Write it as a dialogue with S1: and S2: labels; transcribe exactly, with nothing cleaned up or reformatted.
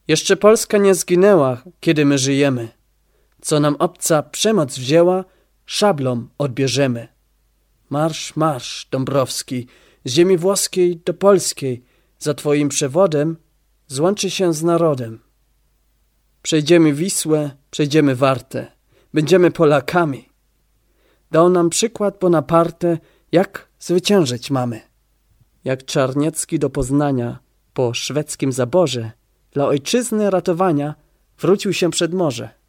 S1: Jeszcze Polska nie zginęła, kiedy my żyjemy. Co nam obca przemoc wzięła, szablą odbierzemy. Marsz, marsz, Dąbrowski, z ziemi włoskiej do polskiej, za twoim przewodem złączy się z narodem. Przejdziemy Wisłę, przejdziemy Wartę, będziemy Polakami. Dał nam przykład Bonaparte, jak zwyciężyć mamy. Jak Czarniecki do Poznania po szwedzkim zaborze dla ojczyzny ratowania wrócił się przed morze.